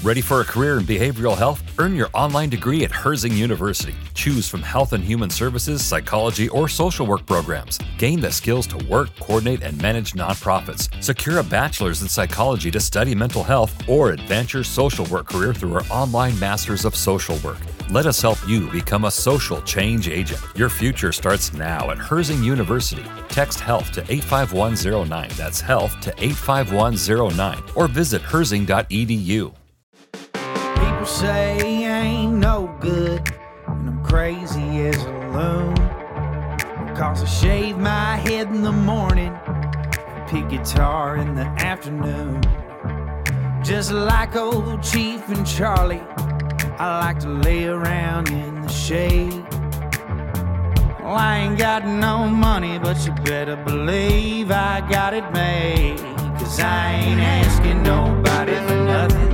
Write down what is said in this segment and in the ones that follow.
Ready for a career in behavioral health? Earn your online degree at Herzing University. Choose from health and human services, psychology, or social work programs. Gain the skills to work, coordinate, and manage nonprofits. Secure a bachelor's in psychology to study mental health or advance your social work career through our online Masters of Social Work. Let us help you become a social change agent. Your future starts now at Herzing University. Text HEALTH to 85109. That's HEALTH to 85109. Or visit herzing.edu. People say I ain't no good, and I'm crazy as a loon. Cause I shave my head in the morning and pick guitar in the afternoon. Just like old Chief and Charlie, I like to lay around in the shade. Well, I ain't got no money, but you better believe I got it made. Cause I ain't asking nobody for nothing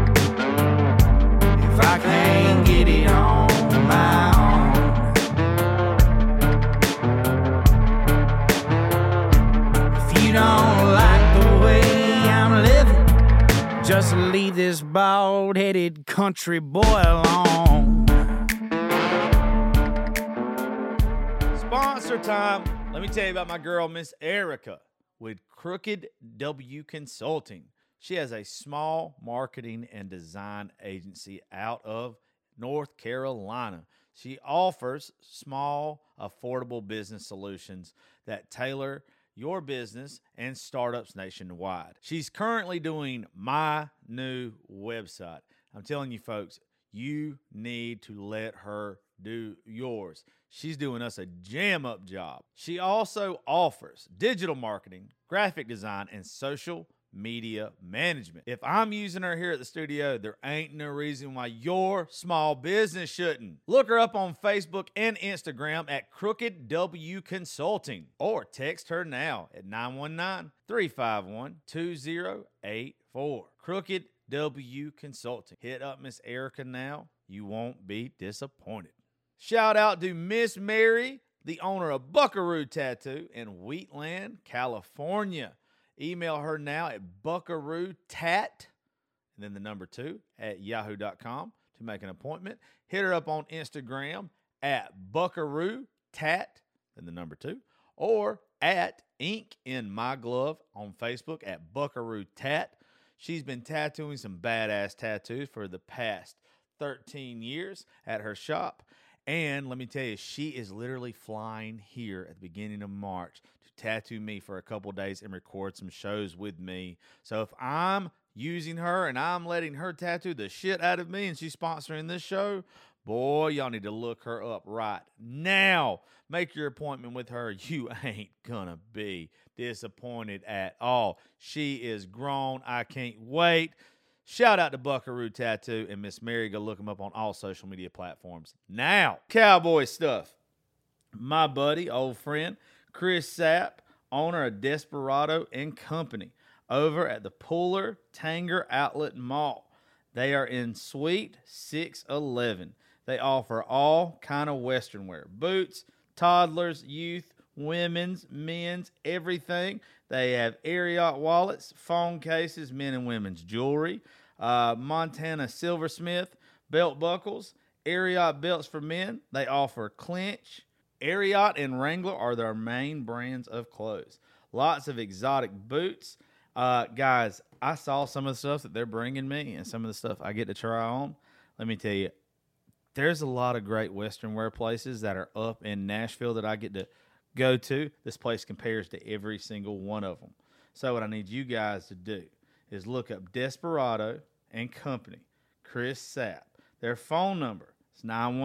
if I can't get it on my own. If you don't like the way I'm living, just leave this bald-headed country boy alone. Sponsor time. Let me tell you about my girl, Miss Erica, with Crooked W Consulting. She has a small marketing and design agency out of North Carolina. She offers small, affordable business solutions that tailor your business and startups nationwide. She's currently doing my new website. I'm telling you, folks, you need to let her do yours. She's doing us a jam-up job. She also offers digital marketing, graphic design, and social media management. If I'm using her here at the studio, there ain't no reason why your small business shouldn't. Look her up on Facebook and Instagram at Crooked W Consulting, or text her now at 919-351-2084. Crooked W Consulting. Hit up Miss Erica now. You won't be disappointed. Shout out to Miss Mary, the owner of Buckaroo Tattoo in Wheatland, California. Email her now at buckarootat, and then the number 2 at yahoo.com to make an appointment. Hit her up on Instagram at buckarootat, and the number 2, or at Ink in My Glove on Facebook at Buckaroo Tat. She's been tattooing some badass tattoos for the past 13 years at her shop. And let me tell you, she is literally flying here at the beginning of March to tattoo me for a couple days and record some shows with me. So if I'm using her and I'm letting her tattoo the shit out of me and she's sponsoring this show, boy, y'all need to look her up right now. Make your appointment with her. You ain't gonna be disappointed at all. She is grown. I can't wait. Shout out to Buckaroo Tattoo and Miss Mary. Go look them up on all social media platforms. Now, cowboy stuff. My buddy, old friend, Chris Sapp, owner of Desperado and Company, over at the Puller Tanger Outlet Mall. They are in Suite 611. They offer all kind of Western wear. Boots, toddlers, youth, women's, men's, everything. They have Ariat wallets, phone cases, men and women's jewelry, Montana silversmith, belt buckles, Ariat belts for men. They offer Clinch. Ariat and Wrangler are their main brands of clothes. Lots of exotic boots. Guys, I saw some of the stuff that they're bringing me and some of the stuff I get to try on. Let me tell you, there's a lot of great Western wear places that are up in Nashville that I get to go to. This place compares to every single one of them. So what I need you guys to do is look up Desperado and Company, Chris Sapp. Their phone number is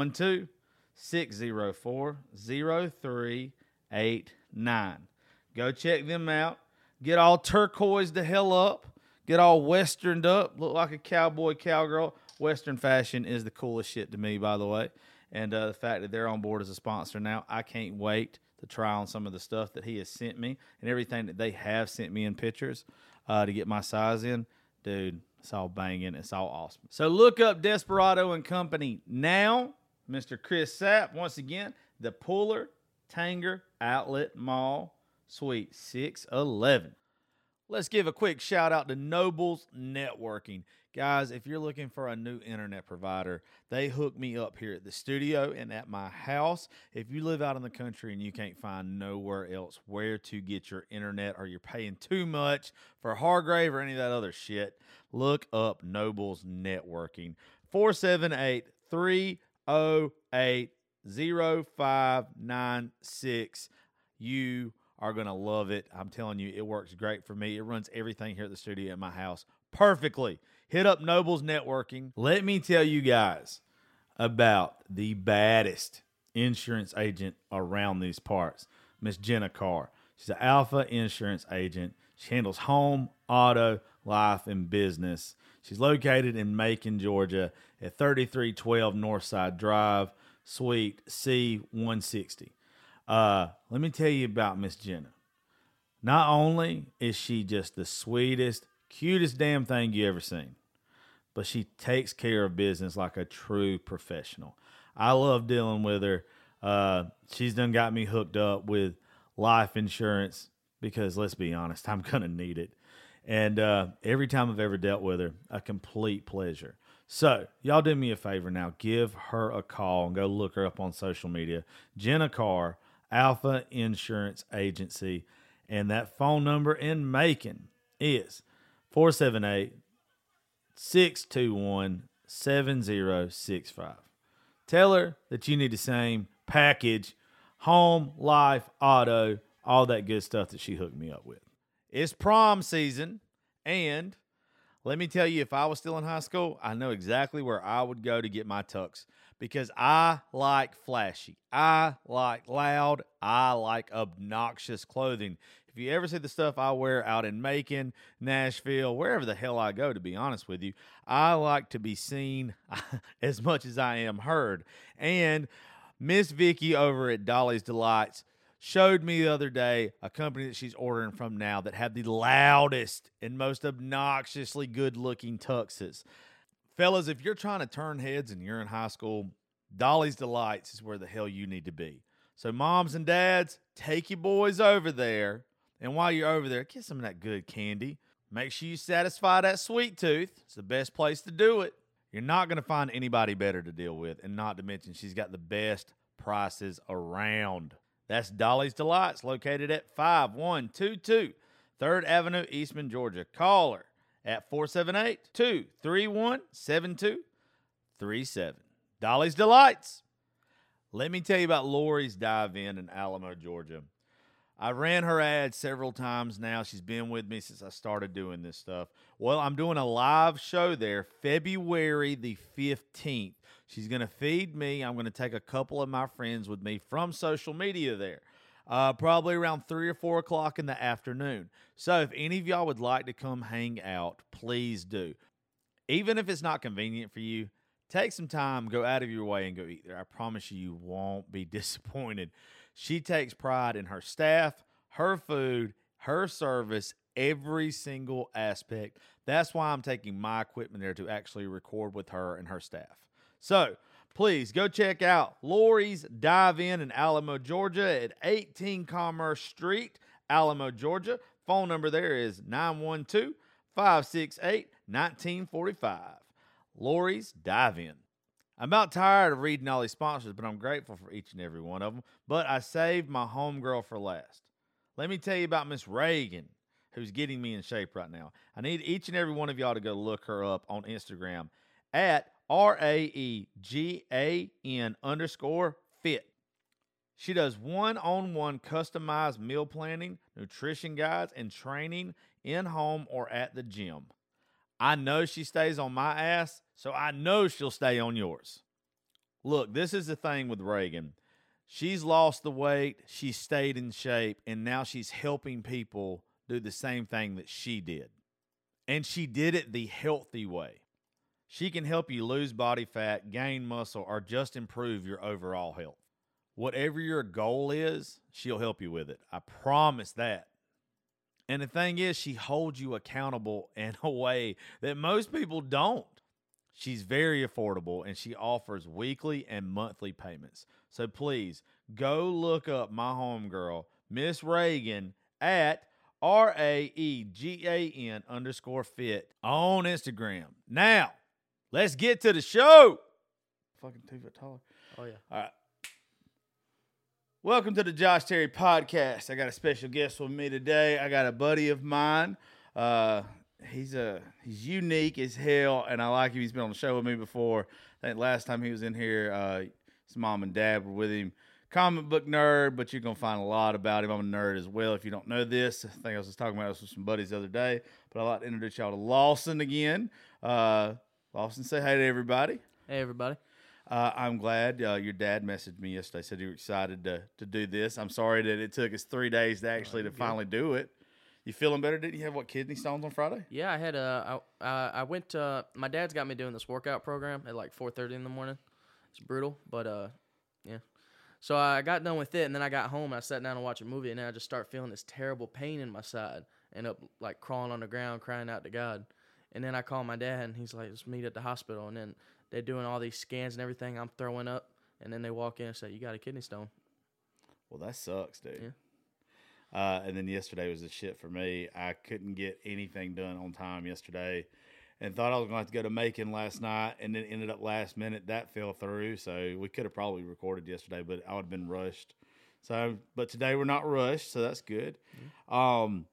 912-604-0389. Go check them out. Get all turquoise the hell up. Get all westerned up. Look like a cowboy, cowgirl. Western fashion is the coolest shit to me, by the way. And the fact that they're on board as a sponsor now, I can't wait to try on some of the stuff that he has sent me and everything that they have sent me in pictures to get my size in. Dude, it's all banging. It's all awesome. So look up Desperado and Company now. Mr. Chris Sapp, once again, the Puller Tanger Outlet Mall, Suite 611. Let's give a quick shout out to Nobles Networking. Guys, if you're looking for a new internet provider, they hook me up here at the studio and at my house. If you live out in the country and you can't find nowhere else where to get your internet, or you're paying too much for Hargrave or any of that other shit, look up Nobles Networking. 478-308-0596. You are going to love it. I'm telling you, it works great for me. It runs everything here at the studio at my house perfectly. Hit up Nobles Networking. Let me tell you guys about the baddest insurance agent around these parts, Miss Jenna Carr. She's an Alpha insurance agent. She handles home, auto, life, and business. She's located in Macon, Georgia at 3312 Northside Drive, Suite C160. Let me tell you about Miss Jenna. Not only is she just the sweetest, cutest damn thing you ever seen, but she takes care of business like a true professional. I love dealing with her. She's done got me hooked up with life insurance because, let's be honest, I'm going to need it. And every time I've ever dealt with her, a complete pleasure. So, y'all do me a favor now. Give her a call and go look her up on social media. Jenna Carr, Alpha Insurance Agency. And that phone number in Macon is 478-621-7065. Tell her that you need the same package, home, life, auto, all that good stuff that she hooked me up with. It's prom season, and let me tell you, if I was still in high school, I know exactly where I would go to get my tux, because I like flashy, I like loud, I like obnoxious clothing. If you ever see the stuff I wear out in Macon, Nashville, wherever the hell I go, to be honest with you, I like to be seen as much as I am heard. And Miss Vicky over at Dolly's Delights showed me the other day a company that she's ordering from now that had the loudest and most obnoxiously good-looking tuxes. Fellas, if you're trying to turn heads and you're in high school, Dolly's Delights is where the hell you need to be. So moms and dads, take your boys over there. And while you're over there, get some of that good candy. Make sure you satisfy that sweet tooth. It's the best place to do it. You're not going to find anybody better to deal with. And not to mention, she's got the best prices around. That's Dolly's Delights, located at 5122 3rd Avenue, Eastman, Georgia. Call her at 478-231-7237. Dolly's Delights. Let me tell you about Lori's Dive-In in Alamo, Georgia. I ran her ad several times now. She's been with me since I started doing this stuff. Well, I'm doing a live show there February the 15th. She's going to feed me. I'm going to take a couple of my friends with me from social media there, probably around 3 or 4 o'clock in the afternoon. So if any of y'all would like to come hang out, please do. Even if it's not convenient for you, take some time, go out of your way and go eat there. I promise you won't be disappointed. She takes pride in her staff, her food, her service, every single aspect. That's why I'm taking my equipment there to actually record with her and her staff. So please go check out Lori's Dive-In in Alamo, Georgia at 18 Commerce Street, Alamo, Georgia. Phone number there is 912-568-1945. Lori's Dive-In. I'm about tired of reading all these sponsors, but I'm grateful for each and every one of them. But I saved my homegirl for last. Let me tell you about Miss Reagan, who's getting me in shape right now. I need each and every one of y'all to go look her up on Instagram at RAEGAN_fit. She does one-on-one customized meal planning, nutrition guides, and training in-home or at the gym. I know she stays on my ass, so I know she'll stay on yours. Look, this is the thing with Reagan. She's lost the weight, she stayed in shape, and now she's helping people do the same thing that she did. And she did it the healthy way. She can help you lose body fat, gain muscle, or just improve your overall health. Whatever your goal is, she'll help you with it. I promise that. And the thing is, she holds you accountable in a way that most people don't. She's very affordable, and she offers weekly and monthly payments. So please, go look up my homegirl, Miss Reagan, at RAEGAN_fit on Instagram. Now, let's get to the show. Fucking 2 foot taller. Oh, yeah. All right. Welcome to the Josh Terry Podcast. I got a special guest with me today. I got a buddy of mine. He's unique as hell, and I like him. He's been on the show with me before. I think last time he was in here, his mom and dad were with him. Comic book nerd, but you're going to find a lot about him. I'm a nerd as well. If you don't know this, I think I was just talking about this with some buddies the other day, but I'd like to introduce y'all to Lawson again. Lawson, say hi to everybody. Hey, everybody. I'm glad your dad messaged me yesterday, said you were excited to do this. I'm sorry that it took us 3 days to actually finally do it. You feeling better? Didn't you have, kidney stones on Friday? Yeah, I had I went my dad's got me doing this workout program at like 4:30 in the morning. It's brutal, but yeah. So I got done with it, and then I got home, and I sat down and watched a movie, and then I just start feeling this terrible pain in my side, and up like crawling on the ground, crying out to God. And then I call my dad, and he's like, let's meet at the hospital. And then they're doing all these scans and everything. I'm throwing up, and then they walk in and say, you got a kidney stone. Well, that sucks, dude. Yeah. And then yesterday was the shit for me. I couldn't get anything done on time yesterday and thought I was going to have to go to Macon last night, and then ended up last minute. That fell through, so we could have probably recorded yesterday, but I would have been rushed. So, but today we're not rushed, so that's good. For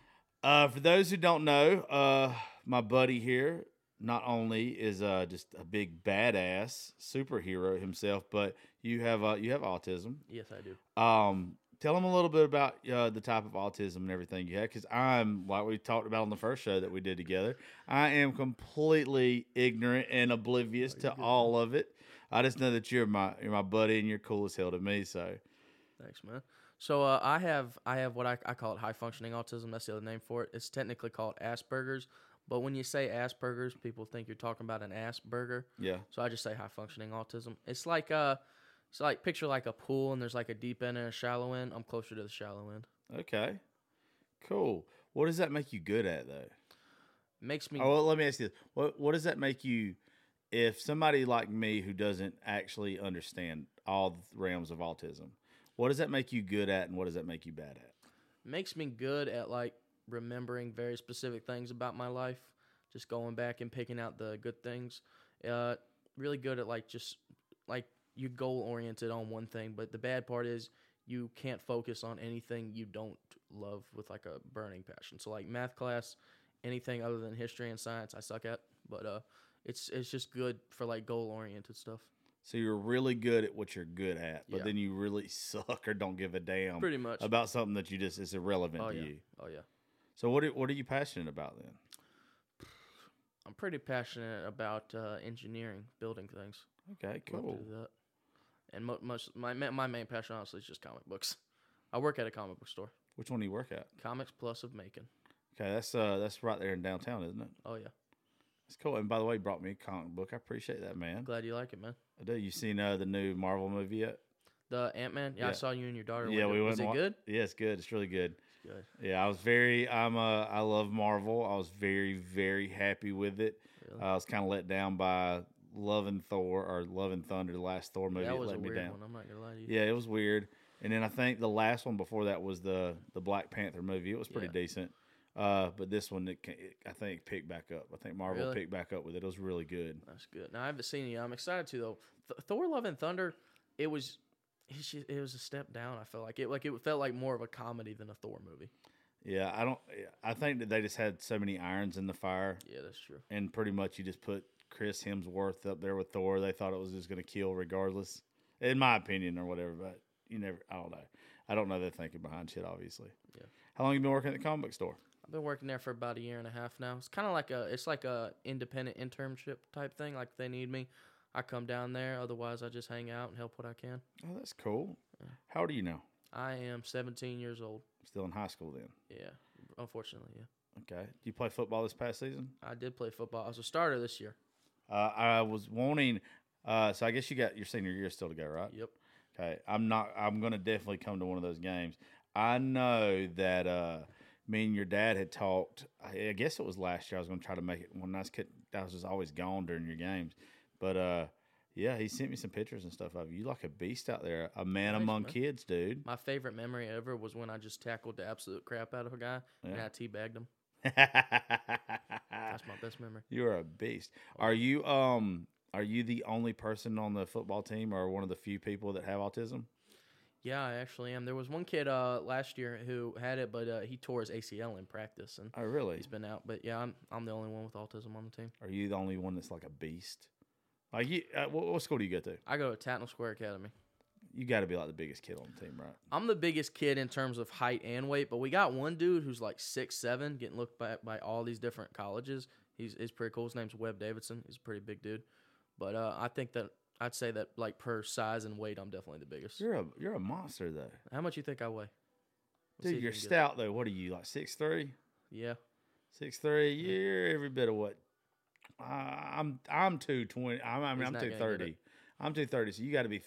those who don't know, my buddy here not only is just a big badass superhero himself, but you have autism. Yes, I do. Tell them a little bit about the type of autism and everything you have, because I'm, like we talked about on the first show that we did together, I am completely ignorant and oblivious to all of it. I just know that you're my buddy and you're cool as hell to me. So, Thanks, man. So I have what I call it high functioning autism. That's the other name for it. It's technically called Asperger's, but when you say Asperger's, people think you're talking about an ass burger. yeah, So I just say high functioning autism. It's like picture like a pool, and there's like a deep end and a shallow end. I'm closer to the shallow end. okay, cool. What does that make you good at though? Makes me. Oh, well, let me ask you this: what does that make you? If somebody like me who doesn't actually understand all the realms of autism, what does that make you good at, and what does that make you bad at? Makes me good at like remembering very specific things about my life, just going back and picking out the good things. Really good at like just like you goal oriented on one thing, but the bad part is you can't focus on anything you don't love with like a burning passion. So like math class, anything other than history and science I suck at, but it's just good for like goal oriented stuff. So you're really good at what you're good at, but Yeah. then you really suck or don't give a damn Pretty much. about something that you just is irrelevant to you. Oh yeah. So what are you passionate about then? I'm pretty passionate about engineering, building things. Okay, Love cool. to do that. And my main passion, honestly, is just comic books. I work at a comic book store. Which one do you work at? Comics Plus of Macon. Okay, that's right there in downtown, isn't it? Oh, yeah. It's cool. And by the way, you brought me a comic book. I appreciate that, man. Glad you like it, man. I do. You seen the new Marvel movie yet? The Ant-Man? Yeah, I Yeah. saw you and your daughter. Yeah, we went. Was it good? Yeah, it's good. It's really good. Good. Yeah, I love Marvel. I was very, very happy with it. Really? I was kind of let down by Love and Thunder, the last Thor movie. that It was a let me weird down. one. I'm not going to lie to you. Yeah, it was weird. And then I think the last one before that was the Black Panther movie. It was pretty Yeah. decent. But this one, I think it picked back up. I think Marvel Really? picked back up with it. It was really good. That's good. Now, I haven't seen it. I'm excited to, though. Thor Love and Thunder, it was a step down, I felt like. It felt like more of a comedy than a Thor movie. Yeah, I think that they just had so many irons in the fire, Yeah, that's true. and pretty much you just put Chris Hemsworth up there with Thor. They thought it was just going to kill regardless, in my opinion or whatever. But I don't know. I don't know their thinking behind shit, obviously. Yeah. How long have you been working at the comic book store? I've been working there for about a year and a half now. It's kind of like a independent internship type thing. Like if they need me, I come down there. Otherwise, I just hang out and help what I can. Oh, that's cool. How old are you now? I am 17 years old. Still in high school then? Yeah, unfortunately, yeah. Okay. Do you play football this past season? I did play football. I was a starter this year. I was wanting. So I guess you got your senior year still to go, right? Yep. Okay. I'm going to definitely come to one of those games. I know that me and your dad had talked. I guess it was last year. I was going to try to make it one nice. I was just always gone during your games, but Yeah, he sent me some pictures and stuff of you. You like a beast out there, a man Thanks, among man. kids, dude. My favorite memory ever was when I just tackled the absolute crap out of a guy and Yeah. I teabagged him. That's my best memory. You're a beast. Are you the only person on the football team, or one of the few people that have autism? Yeah, I actually am. There was one kid last year who had it, but he tore his ACL in practice, and Oh, really? he's been out. But yeah, I'm the only one with autism on the team. Are you the only one that's like a beast? Like you, what school do you go to? I go to Tatnall Square Academy. You got to be like the biggest kid on the team, right? I'm the biggest kid in terms of height and weight, but we got one dude who's like 6'7", getting looked at by all these different colleges. He's pretty cool. His name's Webb Davidson. He's a pretty big dude. But I think that I'd say that like per size and weight, I'm definitely the biggest. You're a monster though, How much you think I weigh? Let's see dude. if You're you can get it. stout though. What are you, like 6'3"? Yeah. 6'3". You're every bit of what? I'm 220. I'm He's not gonna get 230. it. I'm 230. So you got to be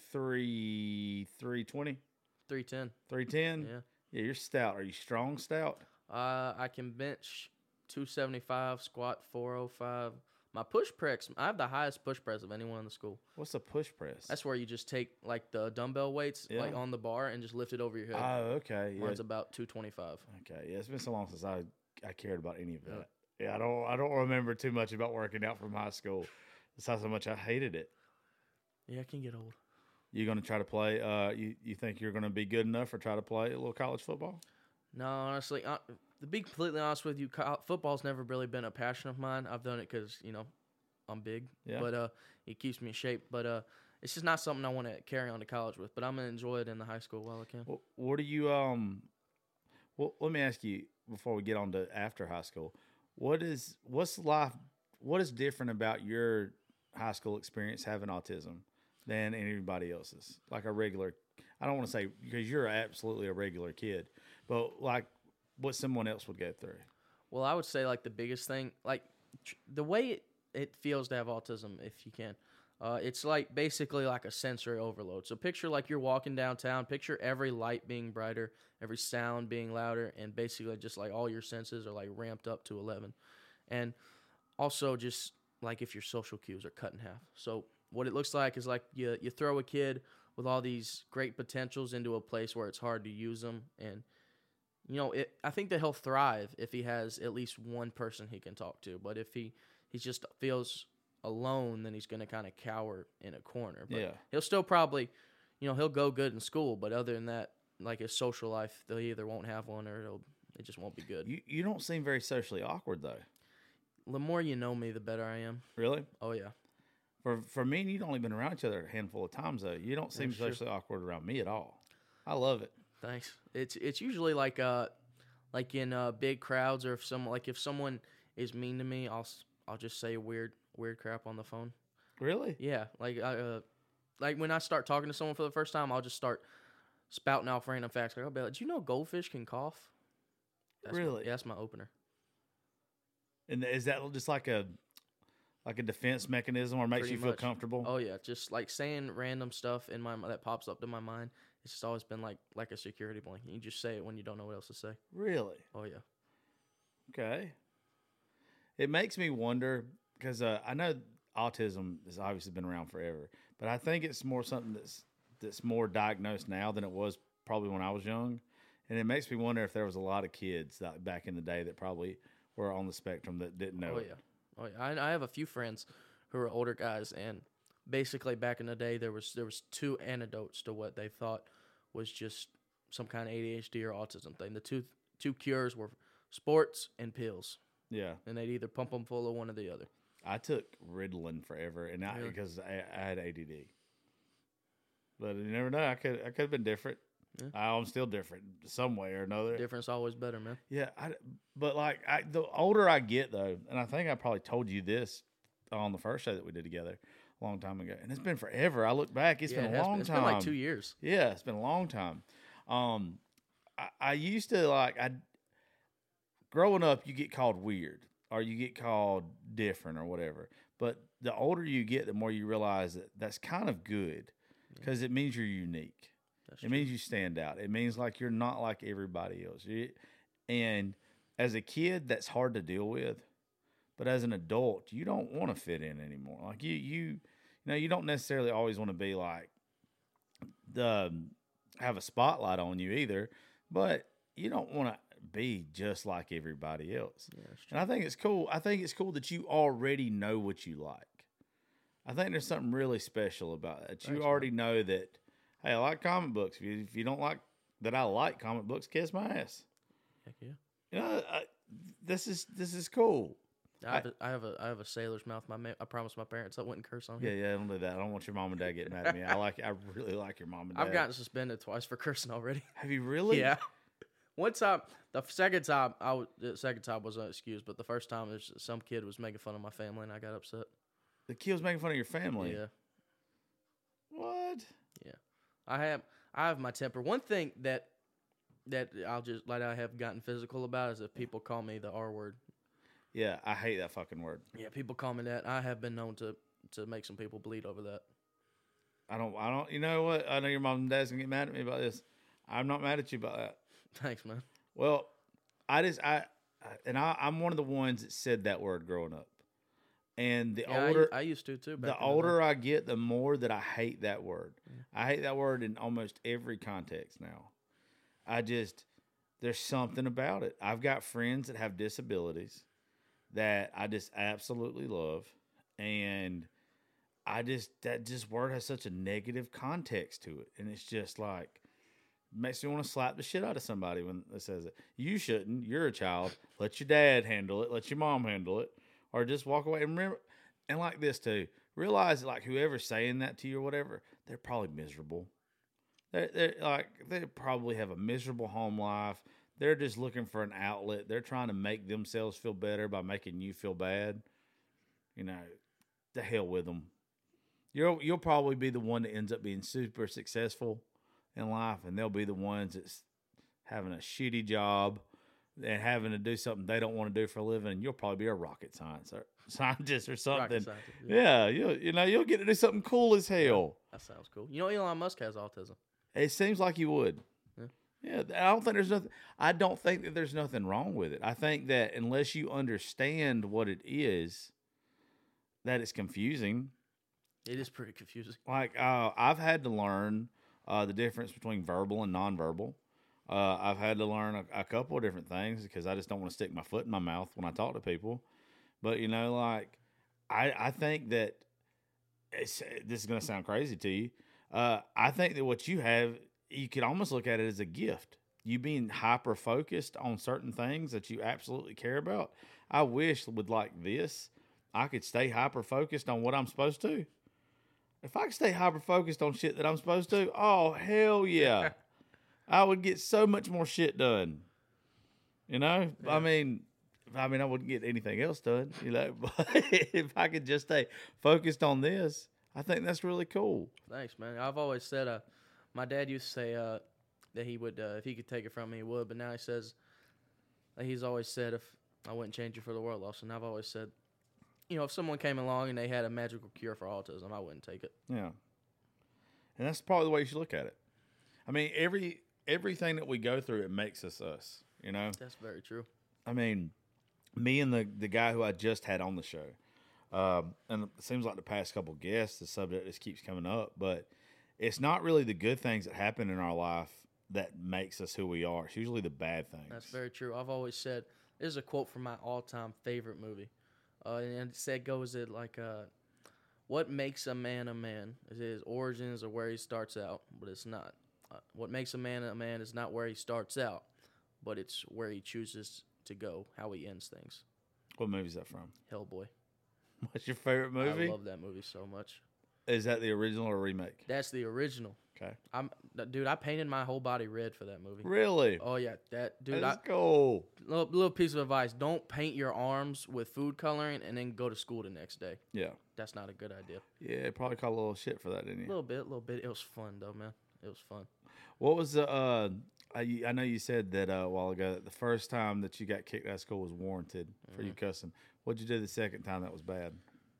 320, 310. 310. Yeah. Yeah, you're stout. Are you strong stout? I can bench 275, squat 405. My push press, I have the highest push press of anyone in the school. What's a push press? That's where you just take like the dumbbell weights like Yeah. on the bar and just lift it over your head. Oh, okay. Yeah. Mine's about 225. Okay. Yeah, it's been so long since I cared about any of that. Yeah, I don't remember too much about working out from high school. That's how much I hated it. Yeah, I can get old. You going to try to play? You think you're going to be good enough or try to play a little college football? No, honestly, to be completely honest with you, football's never really been a passion of mine. I've done it because, I'm big, Yeah. but it keeps me in shape. But it's just not something I want to carry on to college with. But I'm going to enjoy it in the high school while I can. What do you Well, let me ask you before we get on to after high school. What is different about your high school experience having autism than anybody else's? Like a regular, I don't want to say because you're absolutely a regular kid, but like what someone else would go through. Well, I would say like the biggest thing, like the way it feels to have autism, if you can. It's like basically like a sensory overload. So picture like you're walking downtown, picture every light being brighter, every sound being louder, and basically just like all your senses are like ramped up to 11. And also just like if your social cues are cut in half. So what it looks like is like you throw a kid with all these great potentials into a place where it's hard to use them. And, I think that he'll thrive if he has at least one person he can talk to. But if he just feels alone, then he's going to kind of cower in a corner. But Yeah. he'll still probably, he'll go good in school. But other than that, like his social life, they either won't have one or it just won't be good. You don't seem very socially awkward though. The more you know me, the better I am. Really? Oh, yeah. For me and you've only been around each other a handful of times though. You don't seem That's true. socially awkward around me at all. I love it. Thanks. It's usually like in big crowds, or if someone is mean to me, I'll just say weird crap on the phone. Really? Yeah, like when I start talking to someone for the first time, I'll just start spouting off random facts. Like I'll be like, "Did you know goldfish can cough?" Really? That's my opener. And is that just like a defense mechanism, or makes Pretty you feel much. comfortable? Oh yeah, just like saying random stuff in my that pops up to my mind. It's just always been like a security blanket. You just say it when you don't know what else to say. Really? Oh yeah. Okay. It makes me wonder because I know autism has obviously been around forever, but I think it's more something that's more diagnosed now than it was probably when I was young, and it makes me wonder if there was a lot of kids back in the day that probably were on the spectrum that didn't know. Oh it. yeah. Oh yeah. I have a few friends who are older guys, and basically back in the day there was two antidotes to what they thought was just some kind of ADHD or autism thing. The two cures were sports and pills, Yeah. and they'd either pump them full of one or the other. I took Ritalin forever, and Really? because I had ADD. But you never know. I could have been different. Yeah. I'm still different some way or another. Difference always better, man. Yeah, but like the older I get though, and I think I probably told you this on the first show that we did together a long time ago, and it's been forever. I look back, it's Yeah, been it a has long It's time. been like 2 years. Yeah, it's been a long time. I used to growing up, you get called weird or you get called different or whatever. But the older you get, the more you realize that that's kind of good because it means you're unique. That's It means you stand out. It means like you're not like everybody else. And as a kid, that's hard to deal with. But as an adult, you don't want to fit in anymore. Like you Now, you don't necessarily always want to be like have a spotlight on you either, but you don't want to be just like everybody else. Yeah, that's true. And I think it's cool. I think it's cool that you already know what you like. I think there's something really special about that. You Thanks, already know that, hey, I like comic books. If you don't like that I like comic books, kiss my ass. Heck yeah. You know, this is cool. I have a sailor's mouth. I promised my parents I wouldn't curse on Yeah, here. yeah, don't do that. I don't want your mom and dad getting mad at me. I really like your mom and dad. I've gotten suspended twice for cursing already. Have you really? Yeah. One time, the second time wasn't excused, but the first time there's some kid was making fun of my family and I got upset. The kid was making fun of your family. Yeah. What? Yeah. I have my temper. One thing that I have gotten physical about is if people call me the R word. Yeah, I hate that fucking word. Yeah, people call me that. I have been known to make some people bleed over that. I don't. You know what? I know your mom and dad's gonna get mad at me about this. I'm not mad at you about that. Thanks, man. Well, I'm one of the ones that said that word growing up, and the Yeah, older I used to too. the older I get, the more that I hate that word. I hate that word in almost every context now. There's something about it. I've got friends that have disabilities that I just absolutely love, and that word has such a negative context to it, and it's just like makes me want to slap the shit out of somebody when it says it. You shouldn't. You're a child. Let your dad handle it. Let your mom handle it, or just walk away. And remember, and like this too, realize like whoever's saying that to you or whatever, they're probably miserable. They probably have a miserable home life. They're just looking for an outlet. They're trying to make themselves feel better by making you feel bad. You know, the hell with them. You'll probably be the one that ends up being super successful in life, and they'll be the ones that's having a shitty job and having to do something they don't want to do for a living. And you'll probably be a rocket scientist or something. Rocket scientist, yeah, you'll get to do something cool as hell. That sounds cool. You know, Elon Musk has autism. It seems like you would. Yeah, I don't think that there's nothing wrong with it. I think that unless you understand what it is, that it's confusing. It is pretty confusing. Like I've had to learn the difference between verbal and nonverbal. I've had to learn a couple of different things because I just don't want to stick my foot in my mouth when I talk to people. But I think that this is going to sound crazy to you. I think that what you have, you could almost look at it as a gift. You being hyper focused on certain things that you absolutely care about. I wish with like this, I could stay hyper focused on what I'm supposed to. If I could stay hyper focused on shit that I'm supposed to, oh hell yeah, I would get so much more shit done. You know, yeah. I mean, I wouldn't get anything else done. You know, but if I could just stay focused on this, I think that's really cool. Thanks, man. I've always said, my dad used to say that he would, if he could take it from me, he would. But now he says, he's always said, if I wouldn't change it for the world, Austin. I've always said, if someone came along and they had a magical cure for autism, I wouldn't take it. Yeah. And that's probably the way you should look at it. I mean, everything that we go through, it makes us us, you know? That's very true. I mean, me and the guy who I just had on the show, and it seems like the past couple guests, the subject just keeps coming up, but it's not really the good things that happen in our life that makes us who we are. It's usually the bad things. That's very true. I've always said, this is a quote from my all-time favorite movie. And it goes like, what makes a man is his origins or where he starts out, but it's not. What makes a man is not where he starts out, but it's where he chooses to go, how he ends things. What movie is that from? Hellboy. What's your favorite movie? I love that movie so much. Is that the original or remake? That's the original. Okay. I painted my whole body red for that movie. Really? Oh yeah, That's cool. Little piece of advice: don't paint your arms with food coloring and then go to school the next day. Yeah. That's not a good idea. Yeah, probably caught a little shit for that, didn't you? A little bit. It was fun though, man. It was fun. What was the? I know you said that a while ago that the first time that you got kicked out of school was warranted for you cussing. What'd you do the second time that was bad?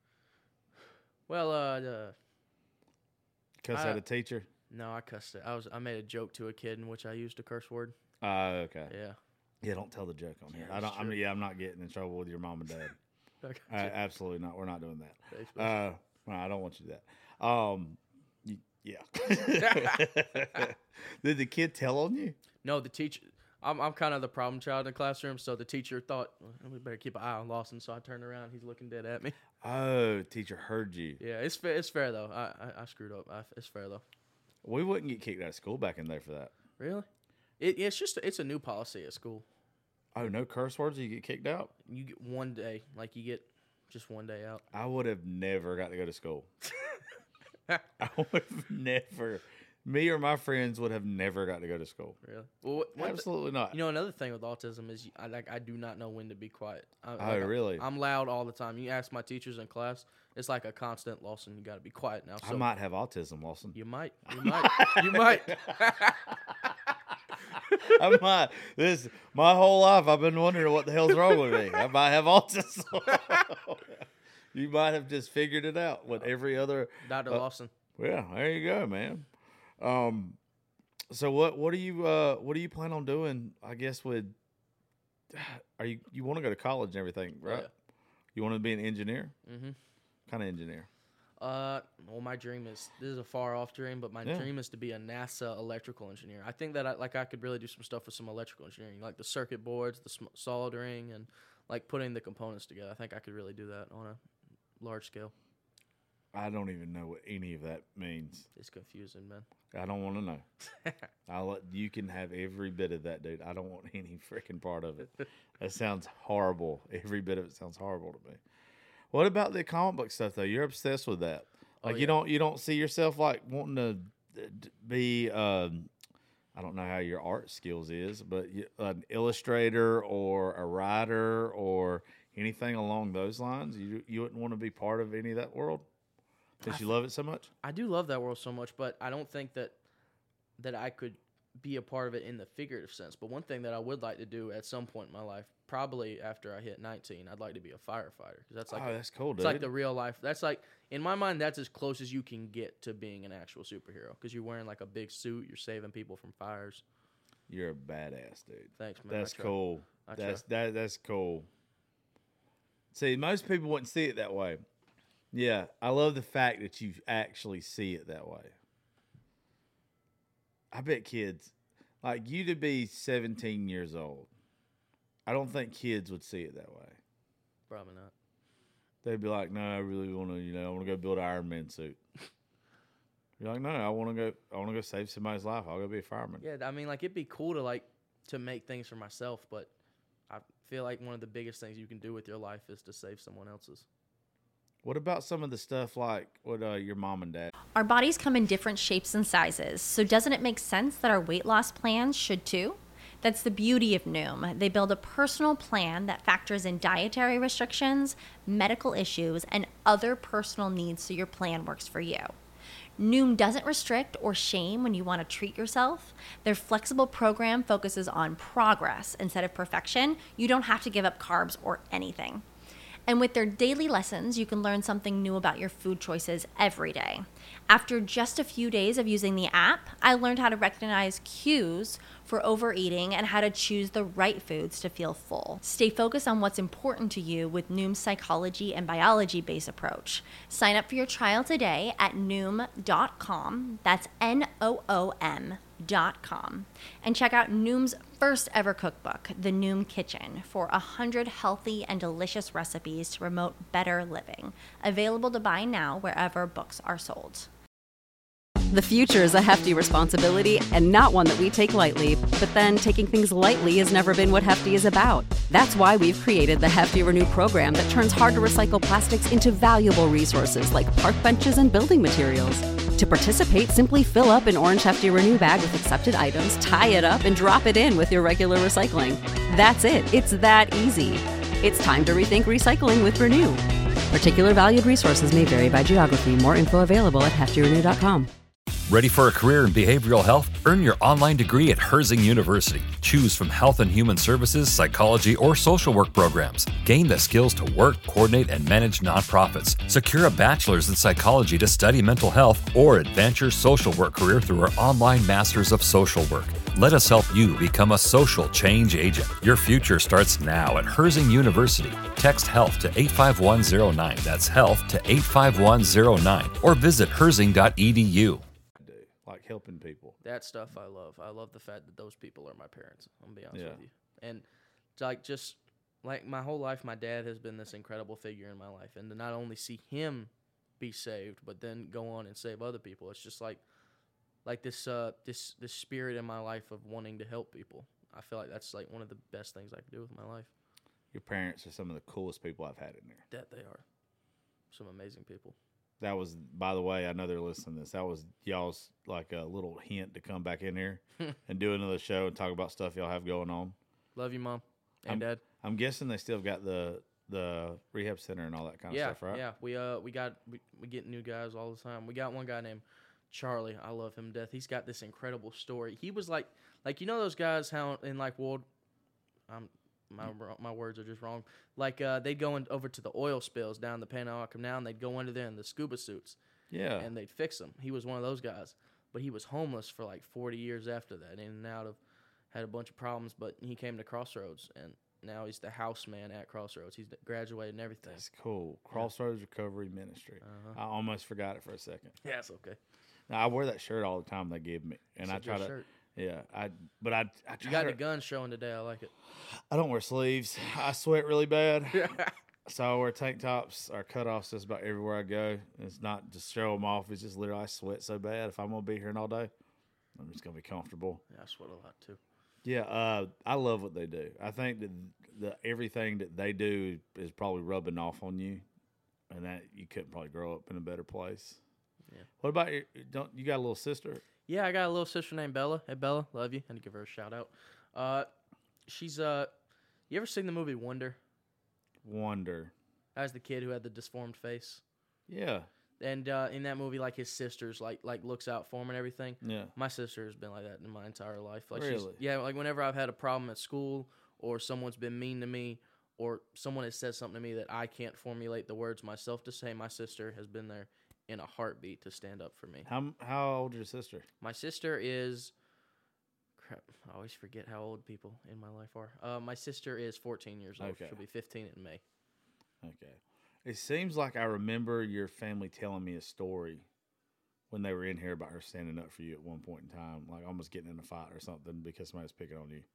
Well, cuss at a teacher? No, I cussed it. I made a joke to a kid in which I used a curse word. Okay. Yeah. Yeah, don't tell the joke on here. Yeah, I'm not getting in trouble with your mom and dad. Okay. Absolutely not. We're not doing that. Thanks, Well, I don't want you to do that. Yeah. Did the kid tell on you? No, the teacher. I'm kind of the problem child in the classroom, so the teacher thought, well, we better keep an eye on Lawson. So I turned around. He's looking dead at me. Oh, teacher heard you. Yeah, it's fair. It's fair though. I screwed up. It's fair though. We wouldn't get kicked out of school back in there for that. Really? It's a new policy at school. Oh, no curse words? You get kicked out? You get one day, like you get just one day out. I would have never got to go to school. I would have never. Me or my friends would have never got to go to school. Really? Well, absolutely not. You know, another thing with autism is I do not know when to be quiet. Really? I'm loud all the time. You ask my teachers in class, it's like a constant, Lawson, you got to be quiet now. So I might have autism, Lawson. You might. You might. I might. My whole life I've been wondering what the hell's wrong with me. I might have autism. You might have just figured it out with every other Dr. Lawson. Yeah, there you go, man. So what do you plan on doing? I guess with you want to go to college and everything, right? Yeah. You want to be an engineer? Mm-hmm. Kind of engineer. Well, my dream this is a far off dream, but my dream is to be a NASA electrical engineer. I think that I could really do some stuff with some electrical engineering, like the circuit boards, the soldering, and like putting the components together. I think I could really do that on a large scale. I don't even know what any of that means. It's confusing, man. I don't want to know. You can have every bit of that, dude. I don't want any freaking part of it. That sounds horrible. Every bit of it sounds horrible to me. What about the comic book stuff though? You're obsessed with that. Like you don't see yourself like wanting to be I don't know how your art skills is, but an illustrator or a writer or anything along those lines. You wouldn't want to be part of any of that world since you love it so much. I do love that world so much, but I don't think that I could be a part of it in the figurative sense. But one thing that I would like to do at some point in my life, probably after I hit 19, I'd like to be a firefighter, because that's like that's cool, dude. It's like the real life. That's like, in my mind, that's as close as you can get to being an actual superhero, because you're wearing like a big suit, you're saving people from fires. You're a badass, dude. Thanks, man. That's cool. That's cool. See, most people wouldn't see it that way. Yeah, I love the fact that you actually see it that way. I bet kids, like you to be 17 years old, I don't think kids would see it that way. Probably not. They'd be like, no, I really want to, I want to go build an Iron Man suit. You're like, no, I want to go save somebody's life. I'll go be a fireman. Yeah, I mean, like, it'd be cool to make things for myself, but I feel like one of the biggest things you can do with your life is to save someone else's. What about some of the stuff like what your mom and dad? Our bodies come in different shapes and sizes, so doesn't it make sense that our weight loss plans should too? That's the beauty of Noom. They build a personal plan that factors in dietary restrictions, medical issues, and other personal needs so your plan works for you. Noom doesn't restrict or shame when you want to treat yourself. Their flexible program focuses on progress instead of perfection. You don't have to give up carbs or anything. And with their daily lessons, you can learn something new about your food choices every day. After just a few days of using the app, I learned how to recognize cues for overeating and how to choose the right foods to feel full. Stay focused on what's important to you with Noom's psychology and biology-based approach. Sign up for your trial today at Noom.com. That's Noom.com. And check out Noom's first ever cookbook, The Noom Kitchen, for 100 healthy and delicious recipes to promote better living. Available to buy now wherever books are sold. The future is a hefty responsibility and not one that we take lightly. But then taking things lightly has never been what Hefty is about. That's why we've created the Hefty Renew program that turns hard to recycle plastics into valuable resources like park benches and building materials. To participate, simply fill up an orange Hefty Renew bag with accepted items, tie it up, and drop it in with your regular recycling. That's it. It's that easy. It's time to rethink recycling with Renew. Particular valued resources may vary by geography. More info available at heftyrenew.com. Ready for a career in behavioral health? Earn your online degree at Herzing University. Choose from health and human services, psychology, or social work programs. Gain the skills to work, coordinate, and manage nonprofits. Secure a bachelor's in psychology to study mental health, or advance your social work career through our online Masters of Social Work. Let us help you become a social change agent. Your future starts now at Herzing University. Text HEALTH to 85109. That's HEALTH to 85109. Or visit herzing.edu. Like helping people. That stuff I love. I love the fact that those people are my parents. I'm gonna be honest Yeah. with you. And like just like my whole life, my dad has been this incredible figure in my life, and to not only see him be saved, but then go on and save other people. It's just like this this spirit in my life of wanting to help people. I feel like that's like one of the best things I could do with my life. Your parents are some of the coolest people I've had in there. That they are some amazing people. That was, by the way, I know they're listening to this. That was y'all's like a little hint to come back in here and do another show and talk about stuff y'all have going on. Love you, Mom and Dad. I'm guessing they still got the rehab center and all that kind of stuff, right? Yeah, we get new guys all the time. We got one guy named Charlie. I love him to death. He's got this incredible story. He was like you know those guys how in like world, my words are just wrong. Like they'd go over to the oil spills down the Panama Canal, and they'd go under there in the scuba suits. Yeah. And they'd fix them. He was one of those guys, but he was homeless for like 40 years after that, in and out of, had a bunch of problems. But he came to Crossroads, and now he's the house man at Crossroads. He's graduated and everything. That's cool. Crossroads Recovery Ministry. I almost forgot it for a second. Yeah, it's okay. Now, I wear that shirt all the time they give me, and It's a I try good to. shirt. Yeah, I try You got to, the gun showing today. I like it. I don't wear sleeves. I sweat really bad. So I wear tank tops or cutoffs just about everywhere I go. It's not just show them off. It's just literally I sweat so bad. If I'm going to be here all day, I'm just going to be comfortable. Yeah, I sweat a lot too. Yeah, I love what they do. I think that everything that they do is probably rubbing off on you, and that you couldn't probably grow up in a better place. Yeah. What about you got a little sister? Yeah, I got a little sister named Bella. Hey, Bella, love you. I need to give her a shout out. She's you ever seen the movie Wonder? Wonder. As the kid who had the disformed face. Yeah. And in that movie, like his sister's like looks out for him and everything. Yeah. My sister has been like that in my entire life. Like Really? like whenever I've had a problem at school, or someone's been mean to me, or someone has said something to me that I can't formulate the words myself to say, my sister has been there in a heartbeat to stand up for me. How old is your sister? My sister is. Crap, I always forget how old people in my life are. My sister is 14 years old. Okay. She'll be 15 in May. Okay. It seems like I remember your family telling me a story when they were in here about her standing up for you at one point in time, like almost getting in a fight or something because somebody was picking on you.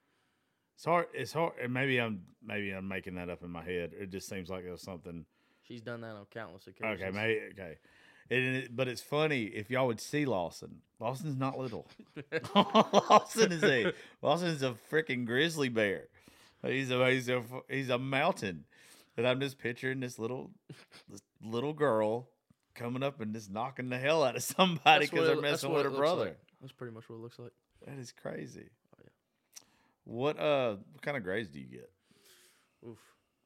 It's hard, and maybe I'm making that up in my head. It just seems like it was something. She's done that on countless occasions. Okay. But it's funny if y'all would see Lawson. Lawson's not little. Lawson is a freaking grizzly bear. He's a mountain. And I'm just picturing this little girl coming up and just knocking the hell out of somebody because they're messing with her brother. Like. That's pretty much what it looks like. That is crazy. Oh, yeah. What kind of grades do you get? Oof.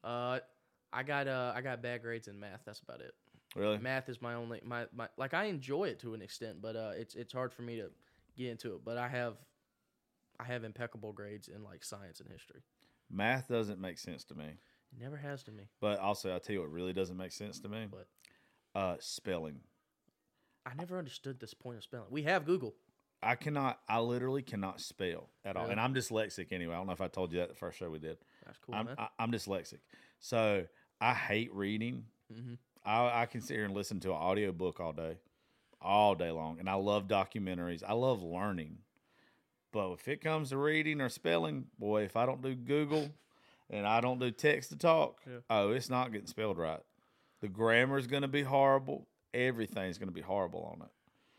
I got bad grades in math. That's about it. Really? Math is my only my like I enjoy it to an extent, but it's hard for me to get into it. But I have impeccable grades in like science and history. Math doesn't make sense to me. It never has to me. But also, I'll tell you what really doesn't make sense to me. But spelling. I never understood this point of spelling. We have Google. I literally cannot spell at all. Really? And I'm dyslexic anyway. I don't know if I told you that the first show we did. That's cool, man. I'm dyslexic. So I hate reading. Mm-hmm. I can sit here and listen to an audiobook all day long. And I love documentaries. I love learning. But if it comes to reading or spelling, boy, if I don't do Google and I don't do text to talk, it's not getting spelled right. The grammar's going to be horrible. Everything's going to be horrible on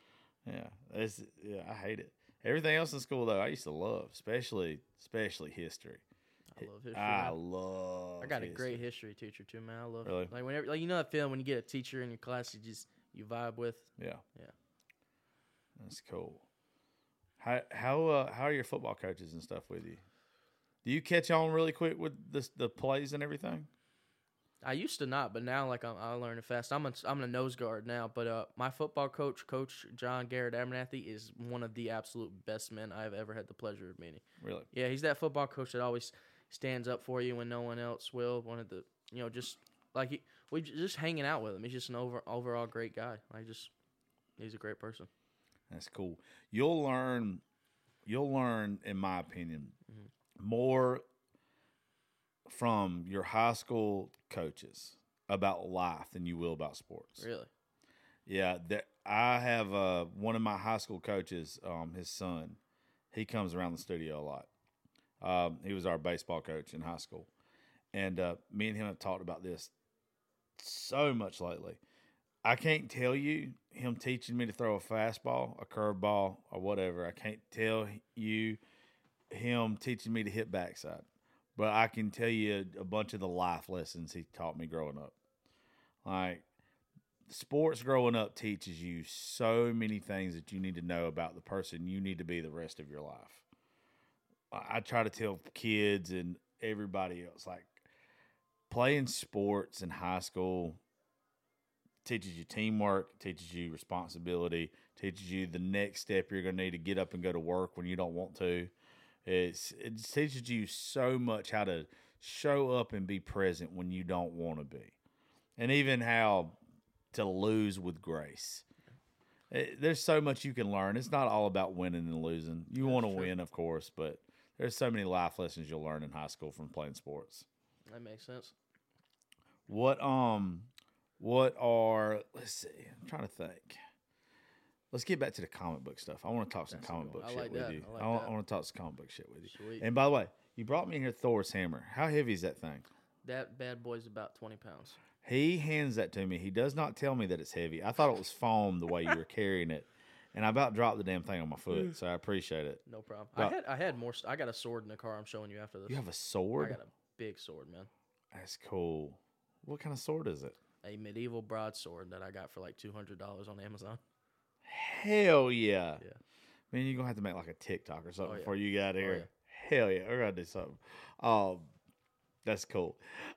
it. I hate it. Everything else in school, though, I used to love, especially history. I love history. I got a great history teacher too, man. I love Really? it. Like whenever, like you know that feeling when you get a teacher in your class you vibe with. Yeah. Yeah. That's cool. How are your football coaches and stuff with you? Do you catch on really quick with the plays and everything? I used to not, but now like I learn it fast. I'm a nose guard now, but my football coach, Coach John Garrett Abernathy, is one of the absolute best men I've ever had the pleasure of meeting. Really? Yeah, he's that football coach that always stands up for you when no one else will. One of the just like we just hanging out with him. He's just an overall great guy. He's a great person. That's cool. You'll learn you'll learn, in my opinion, more from your high school coaches about life than you will about sports. Really? Yeah, I have one of my high school coaches, his son. He comes around the studio a lot. He was our baseball coach in high school, and me and him have talked about this so much lately. I can't tell you him teaching me to throw a fastball, a curveball, or whatever. I can't tell you him teaching me to hit backside. But I can tell you a bunch of the life lessons he taught me growing up. Like, sports growing up teaches you so many things that you need to know about the person you need to be the rest of your life. I try to tell kids and everybody else, like, playing sports in high school teaches you teamwork, teaches you responsibility, teaches you the next step you're going to need to get up and go to work when you don't want to. It teaches you so much how to show up and be present when you don't want to be. And even how to lose with grace. There's so much you can learn. It's not all about winning and losing. You want to win, of course, but there's so many life lessons you'll learn in high school from playing sports. That makes sense. Let's see, I'm trying to think. Let's get back to the comic book stuff. I want to talk some comic book shit with you. I want to talk some comic book shit with you. Sweet. And by the way, you brought me in here Thor's hammer. How heavy is that thing? That bad boy's about 20 pounds. He hands that to me. He does not tell me that it's heavy. I thought it was foam the way you were carrying it. And I about dropped the damn thing on my foot, so I appreciate it. No problem. But I had more. I got a sword in the car. I'm showing you after this. you have a sword? I got a big sword, man. That's cool. What kind of sword is it? A medieval broadsword that I got for like $200 on Amazon. Hell yeah. Yeah. Man, you're going to have to make like a TikTok or something Oh, yeah. before you get out of here. Yeah. Hell yeah. We're going to do something. That's cool.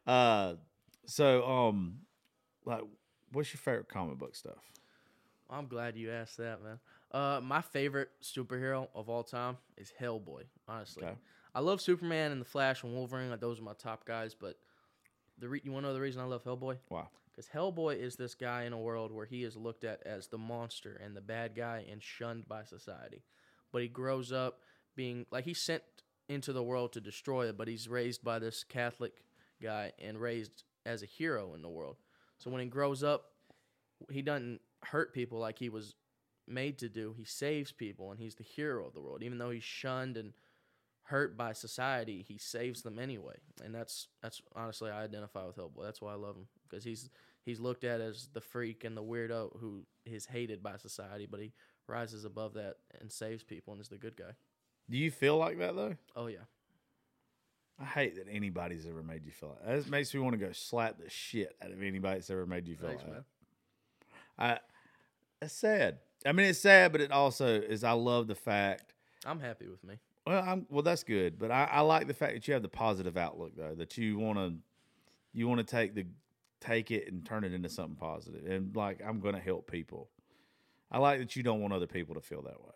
Like, what's your favorite comic book stuff? I'm glad you asked that, man. My favorite superhero of all time is Hellboy, honestly. Okay. I love Superman and The Flash and Wolverine. Like, those are my top guys, but you want to know the reason I love Hellboy? Wow. Because Hellboy is this guy in a world where he is looked at as the monster and the bad guy and shunned by society. But he grows up being, like, he's sent into the world to destroy it, but he's raised by this Catholic guy and raised as a hero in the world. So when he grows up, he doesn't hurt people like he was made to do. He saves people, and he's the hero of the world. Even though he's shunned and hurt by society, he saves them anyway. And that's honestly, I identify with Hellboy. That's why I love him, because he's looked at as the freak and the weirdo who is hated by society, but he rises above that and saves people and is the good guy. Do you feel like that, though? Oh, yeah. I hate that anybody's ever made you feel like that. It makes me want to go slap the shit out of anybody that's ever made you feel Thanks, like man. that. It's sad. I mean, it's sad, but it also is. I love the fact. I'm happy with me. Well, that's good. But I like the fact that you have the positive outlook, though. That you want to take it and turn it into something positive. And like, I'm going to help people. I like that you don't want other people to feel that way.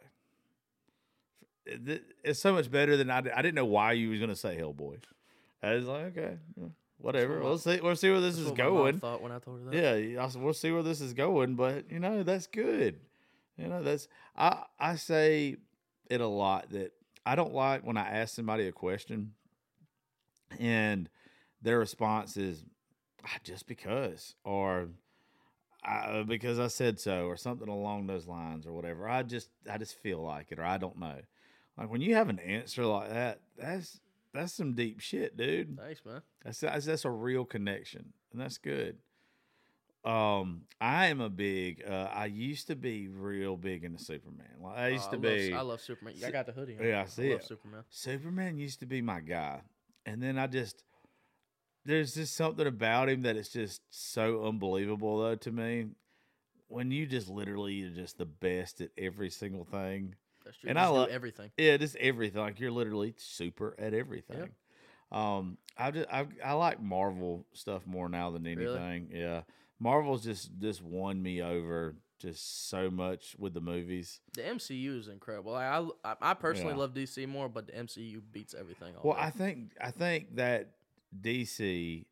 It's so much better than I didn't know why you was going to say Hellboy. I was like, okay, whatever. We'll see where this is That's what my mom going. thought when I told her that. We'll see where this is going. But that's good. That's I say it a lot that I don't like when I ask somebody a question and their response is just because, or because I said so, or something along those lines, or whatever. I just feel like it, or I don't know. Like, when you have an answer like that, that's some deep shit, dude. Thanks, man. That's a real connection, and that's good. I am a big. I used to be real big into Superman. Like, I love Superman. I got the hoodie on. Yeah, I see love it. Superman. Superman used to be my guy, and then there's just something about him that is just so unbelievable, though, to me. When you just literally are just the best at every single thing. That's true. And You I just do love everything. Yeah, just everything. Like, you're literally super at everything. Yep. I like Marvel stuff more now than anything. Really? Yeah, Marvel's just won me over just so much with the movies. The MCU is incredible. I personally Yeah. love DC more, but the MCU beats everything. Well, day. I think that DC,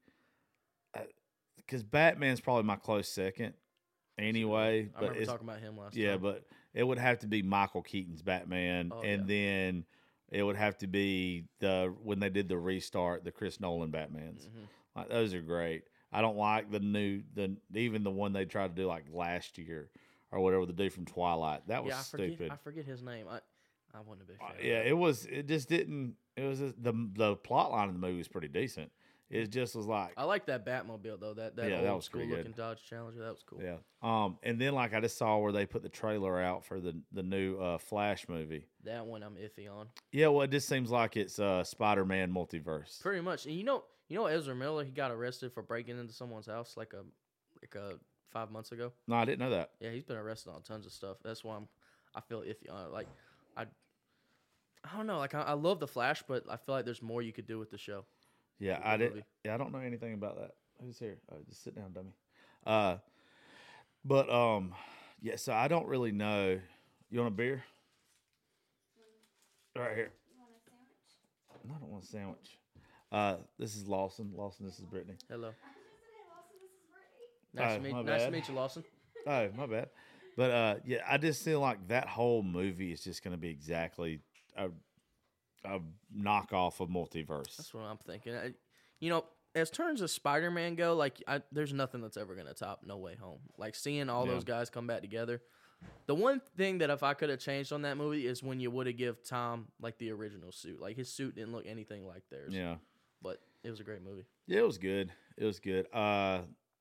because Batman's probably my close second. Anyway, I but remember talking about him last yeah, time. but it would have to be Michael Keaton's Batman, and then it would have to be when they did the restart, the Chris Nolan Batmans. Like those are great. I don't like even the one they tried to do like last year or whatever, the dude from Twilight. That was stupid. I forget his name. I wasn't a big fan. Yeah, it was. It just didn't. It was the plot line of the movie was pretty decent. It just was like I like that Batmobile though. That that old was school pretty good. looking Dodge Challenger. That was cool. Yeah. And then like I just saw where they put the trailer out for the new Flash movie. That one I'm iffy on. Yeah, well, it just seems like it's Spider-Man multiverse. Pretty much. And you know Ezra Miller, he got arrested for breaking into someone's house like 5 months ago. No, I didn't know that. Yeah, he's been arrested on tons of stuff. That's why I feel iffy on it. Like I don't know. Like I love the Flash, but I feel like there's more you could do with the show. Yeah, I did. Yeah, I don't know anything about that. Who's here? Oh, just sit down, dummy. Yeah. So I don't really know. You want a beer? Right here. You want a sandwich? No, I don't want a sandwich. This is Lawson. Lawson, this is Brittany. Hello. Nice to meet you, Lawson. Oh, my bad. But yeah, I just feel like that whole movie is just going to be exactly a knockoff of Multiverse. That's what I'm thinking. As terms of Spider-Man go, like there's nothing that's ever gonna top No Way Home. Like seeing all those guys come back together. The one thing that if I could have changed on that movie is when you would have give Tom like the original suit. Like his suit didn't look anything like theirs. Yeah, but it was a great movie. Yeah, it was good. It was good. I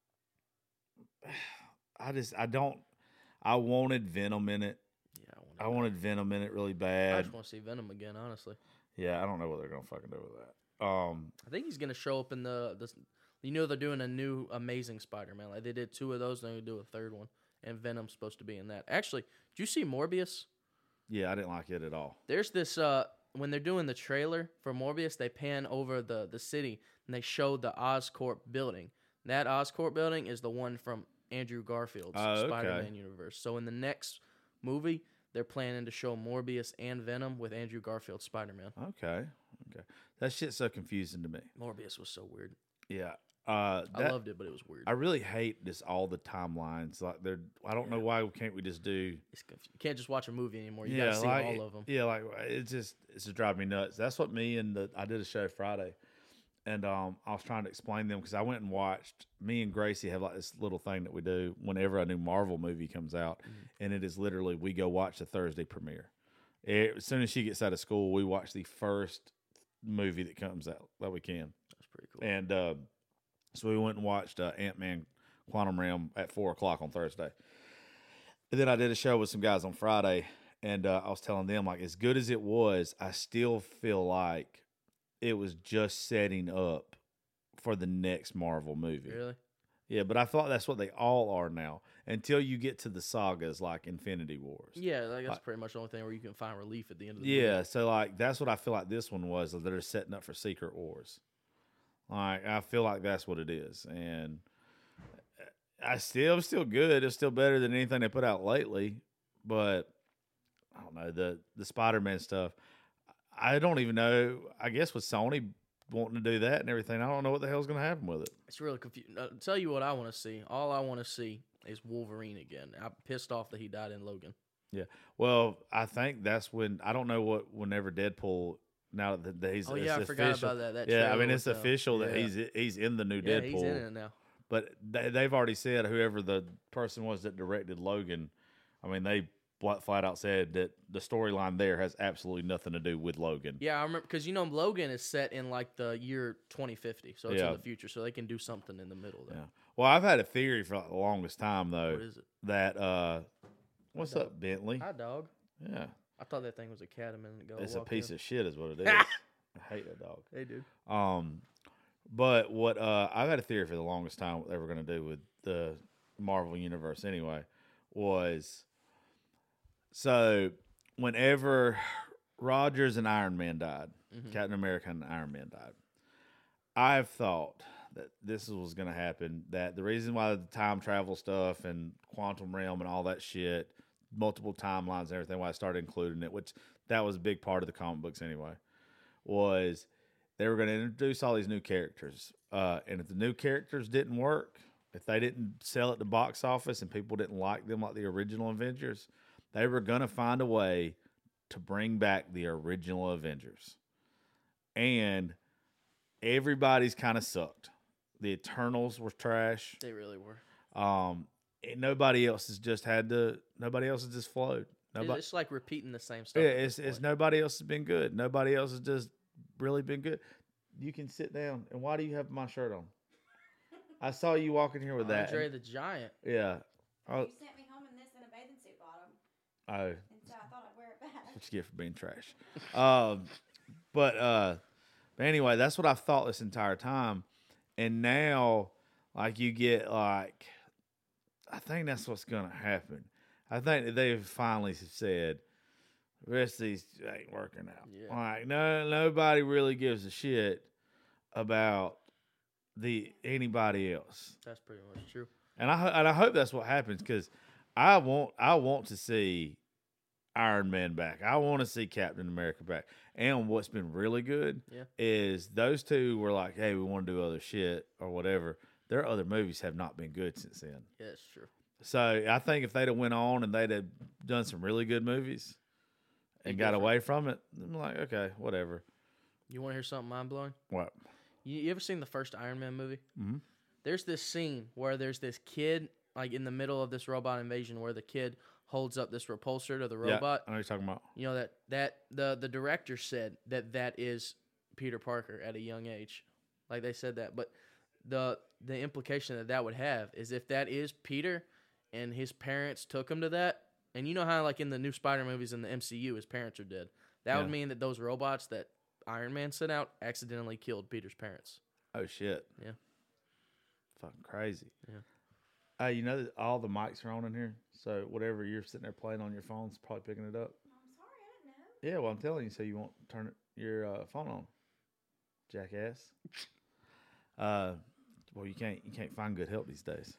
wanted Venom in it. Yeah, I wanted Venom in it really bad. I just want to see Venom again, honestly. Yeah, I don't know what they're gonna fucking do with that. I think he's gonna show up in the they're doing a new Amazing Spider-Man. Like they did 2 of those, they're gonna do a third one, and Venom's supposed to be in that. Actually, did you see Morbius? Yeah, I didn't like it at all. There's this when they're doing the trailer for Morbius, they pan over the city and they show the Oscorp building. That Oscorp building is the one from Andrew Garfield's Spider-Man universe. So in the next movie, they're planning to show Morbius and Venom with Andrew Garfield's Spider-Man. Okay. That shit's so confusing to me. Morbius was so weird. Yeah. I loved it, but it was weird. I really hate all the timelines. Like I don't know why can't we just do. You can't just watch a movie anymore. You gotta see all of them. Yeah, like it's just driving me nuts. That's what I did a show Friday, and I was trying to explain them because I went and watched. Me and Gracie have like this little thing that we do whenever a new Marvel movie comes out, and it is literally we go watch the Thursday premiere. As soon as she gets out of school, we watch the first movie that comes out that we can. That's pretty cool. And so we went and watched Ant-Man Quantum Realm at 4:00 on Thursday. And then I did a show with some guys on Friday, and I was telling them, like, as good as it was, I still feel like it was just setting up for the next Marvel movie. Really? Yeah, but I thought that's what they all are now until you get to the sagas like Infinity Wars. Yeah, that's pretty much the only thing where you can find relief at the end of the movie. movie. So, like, that's what I feel like this one was, that they're setting up for Secret Wars. Like, I feel like that's what it is. And it's still good. It's still better than anything they put out lately. But, I don't know, the Spider-Man stuff, I don't even know. I guess with Sony wanting to do that and everything, I don't know what the hell's going to happen with it. It's really confusing. I'll tell you what I want to see. All I want to see is Wolverine again. I'm pissed off that he died in Logan. Yeah. Well, I think that's I don't know whenever Deadpool, now that he's I forgot about that. I mean, it's official that he's in the new Deadpool. He's in it now. But they've already said whoever the person was that directed Logan, I mean, they flat out said that the storyline there has absolutely nothing to do with Logan. Yeah, I remember because Logan is set in like the year 2050, so it's in the future, so they can do something in the middle there. Yeah. Well, I've had a theory for the longest time though. What is it? That what's up, Bentley? Hi, dog. Yeah. I thought that thing was a cat a minute ago. It's a piece of shit, is what it is. I hate that dog. Hey, dude. But what I've had a theory for the longest time what they were going to do with the Marvel Universe anyway was. So, whenever Rogers and Iron Man died, Captain America and Iron Man died, I've thought that this was going to happen, that the reason why the time travel stuff and Quantum Realm and all that shit, multiple timelines and everything, why I started including it, which that was a big part of the comic books anyway, was they were going to introduce all these new characters. And if the new characters didn't work, if they didn't sell at the box office and people didn't like them like the original Avengers, they were going to find a way to bring back the original Avengers. And everybody's kind of sucked. The Eternals were trash. They really were. And nobody else has just flowed. Nobody, It's like repeating the same stuff. yeah, at this it's point. nobody else has been good. Nobody else has just really been good. You can sit down. And why do you have my shirt on? I saw you walking here with that. Andre the Giant. Yeah. Oh, You sent me home in this in a bathing suit bottom, oh, and so I thought I'd wear it back. that's what you get for being trash. But anyway, that's what I've thought this entire time. And now, like, you get, like, I think that's what's going to happen. I think that they've finally said, the rest of these ain't working out. Yeah. Like, nobody really gives a shit about anybody else. That's pretty much true. And I hope that's what happens, because I want to see Iron Man back. I want to see Captain America back. And what's been really good is those two were like, hey, we want to do other shit or whatever. Their other movies have not been good since then. Yeah, that's true. So I think if they'd have went on and they'd have done some really good movies and got away from it, I'm like, okay, whatever. You want to hear something mind blowing? What? You ever seen the first Iron Man movie? Mm-hmm. There's this scene where there's this kid, like in the middle of this robot invasion, where the kid holds up this repulsor to the robot. Yeah, I know what you're talking about. You know that the director said that is Peter Parker at a young age, like they said that. But the implication that would have is if that is Peter, and his parents took him to that, and you know how like in the new Spider movies in the MCU, his parents are dead. That would mean that those robots that Iron Man sent out accidentally killed Peter's parents. Oh, shit. Yeah. Fucking crazy. Yeah. You know that all the mics are on in here, so whatever you're sitting there playing on your phone's probably picking it up. I'm sorry, I didn't know. Yeah, well, I'm telling you, so you won't turn your phone on, jackass. Well, you can't find good help these days.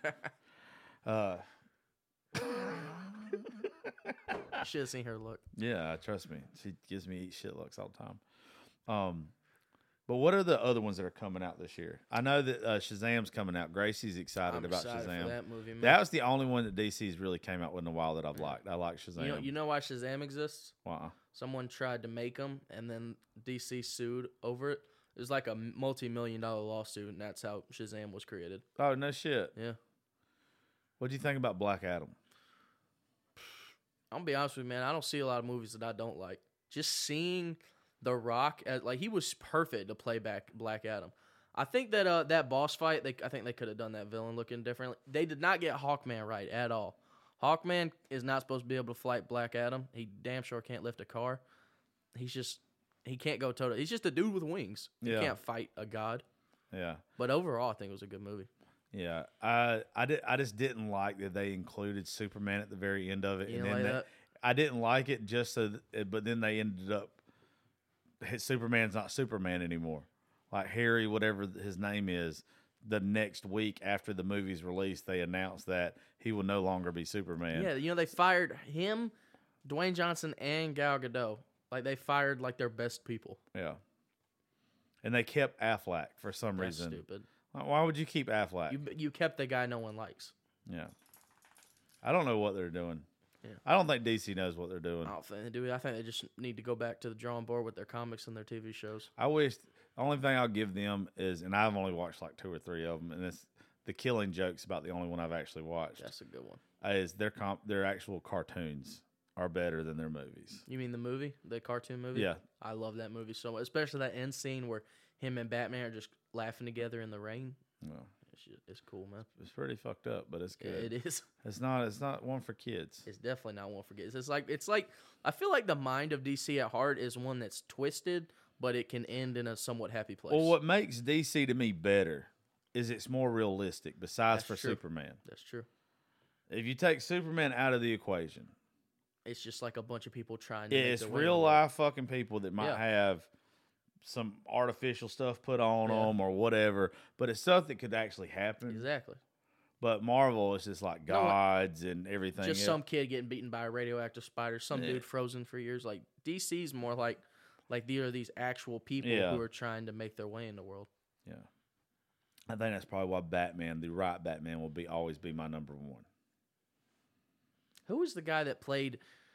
You should have seen her look. Yeah, trust me, she gives me eat shit looks all the time. But what are the other ones that are coming out this year? I know that Shazam's coming out. Gracie's excited I'm about excited Shazam. for that movie, man. That was the only one that DC's really came out with in a while that I've liked. I like Shazam. You know why Shazam exists? Wow. Someone tried to make him, and then DC sued over it. It was like a multi-million-dollar lawsuit, and that's how Shazam was created. Oh, no shit. Yeah. What do you think about Black Adam? I'm gonna be honest with you, man. I don't see a lot of movies that I don't like. Just seeing The Rock, he was perfect to play back Black Adam. I think that that boss fight, I think they could have done that villain looking differently. They did not get Hawkman right at all. Hawkman is not supposed to be able to fight Black Adam. He damn sure can't lift a car. He can't go toe-to-toe. He's just a dude with wings. Yeah. He can't fight a god. Yeah. But overall, I think it was a good movie. Yeah. I just didn't like that they included Superman at the very end of it. You and didn't then like that? I didn't like it just so but then they ended up Superman's not Superman anymore. Like Harry, whatever his name is, the next week after the movie's released, they announced that he will no longer be Superman. Yeah, they fired him, Dwayne Johnson, and Gal Gadot. Like, they fired, their best people. Yeah. And they kept Affleck for some That's reason. stupid. Why would you keep Affleck? You kept the guy no one likes. Yeah. I don't know what they're doing. Yeah. I don't think DC knows what they're doing. I don't think they do. I think they just need to go back to the drawing board with their comics and their TV shows. I wish the only thing I'll give them is, and I've only watched like 2 or 3 of them, and it's the Killing Joke's about the only one I've actually watched. That's a good one. Is their actual cartoons are better than their movies. You mean the movie, the cartoon movie? Yeah. I love that movie so much, especially that end scene where him and Batman are just laughing together in the rain. Well, It's cool, man. it's pretty fucked up, but it's good. It is. It's not one for kids. It's definitely not one for kids. It's like I feel like the mind of DC at heart is one that's twisted, but it can end in a somewhat happy place. Well, what makes DC to me better is it's more realistic. Besides That's for true. Superman, That's true. if you take Superman out of the equation, It's just like a bunch of people trying to. it's make their way real in the world. life fucking people that might Yeah. have some artificial stuff put on Yeah. them or whatever, but it's stuff that could actually happen. Exactly. But Marvel is just like No, gods and everything. Just else. some kid getting beaten by a radioactive spider, some Yeah. dude frozen for years. Like DC's more like there are these actual people Yeah. who are trying to make their way in the world. Yeah, I think that's probably why Batman, the right Batman, will always be my number one. Who was the guy that played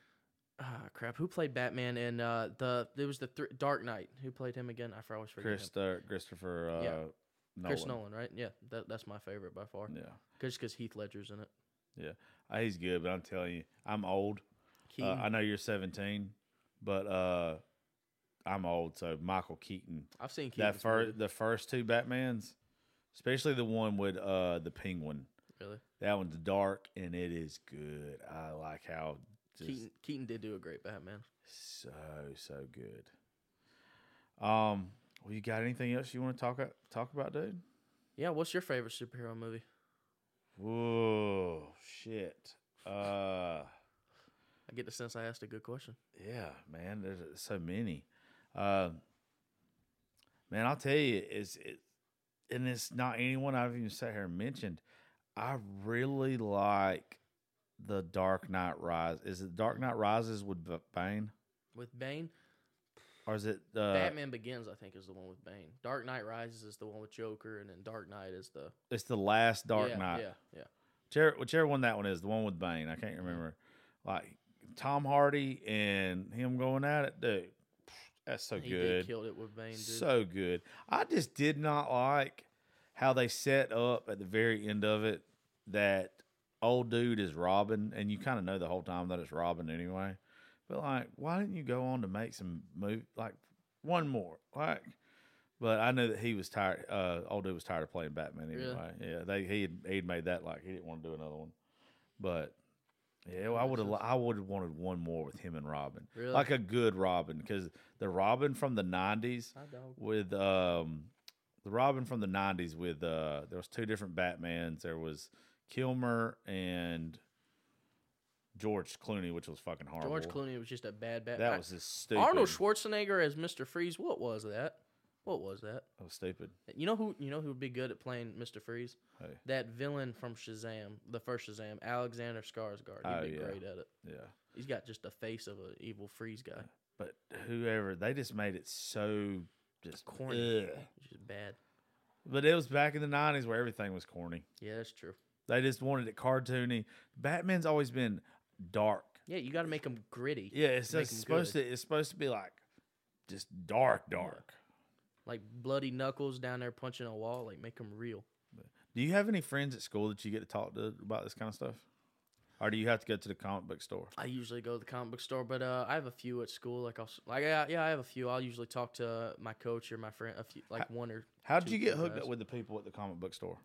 Crap. Who played Batman in there was the Dark Knight? Who played him again? I always forget him. Christopher Yeah. Nolan. Chris Nolan, right? Yeah, that's my favorite by far. Yeah. Just because Heath Ledger's in it. Yeah. He's good, but I'm telling you, I'm old. Keaton. I know you're 17, but I'm old, so Michael Keaton. I've seen Keaton. The first two Batmans, especially the one with the Penguin. Really? That one's dark and it is good. I like how Keaton did do a great Batman. so good. Well, you got anything else you want to talk about, dude? Yeah. What's your favorite superhero movie? Whoa, shit. I get the sense I asked a good question. Yeah, man. There's so many. Man, I'll tell you, and it's not anyone I've even sat here and mentioned. I really like the Dark Knight Rises. Is it Dark Knight Rises with Bane? With Bane? Or is it Batman Begins, I think, is the one with Bane. Dark Knight Rises is the one with Joker, and then Dark Knight is the... It's the last Dark Knight. Yeah. Whichever one that one is, the one with Bane. I can't remember. Like, Tom Hardy and him going at it, dude. That's so He good. did killed it with Bane, dude. So good. I just did not like how they set up at the very end of it that old dude is Robin, and you kind of know the whole time that it's Robin anyway. But like, why didn't you go on to make some movie like one more? Like, but I knew that he was tired. Old dude was tired of playing Batman anyway. Really? Yeah, he'd made that like he didn't want to do another one. But yeah, well, I would have wanted one more with him and Robin, Really? like a good Robin, because the Robin from the '90s with the Robin from the '90s with there was two different Batmans. There was Kilmer and George Clooney, which was fucking horrible. George Clooney was just a bad Batman. That was just stupid. Arnold Schwarzenegger as Mr. Freeze. What was that? What was that? That was stupid. You know who would be good at playing Mr. Freeze? Hey. That villain from Shazam, the first Shazam, Alexander Skarsgård. He'd be great at it. Yeah. He's got just the face of an evil Freeze guy. But whoever, they just made it so just Corny. ugh. Which is bad. But it was back in the '90s where everything was corny. Yeah, that's true. They just wanted it cartoony. Batman's always been dark. Yeah, you got to make him gritty. Yeah, it's Make just him supposed good. to. It's supposed to be like just dark. Like bloody knuckles down there punching a wall. Like make him real. Do you have any friends at school that you get to talk to about this kind of stuff, or do you have to go to the comic book store? I usually go to the comic book store, but I have a few at school. I have a few. I'll usually talk to my coach or my friend. A few, like one or. How did two you get hooked guys. up with the people at the comic book store?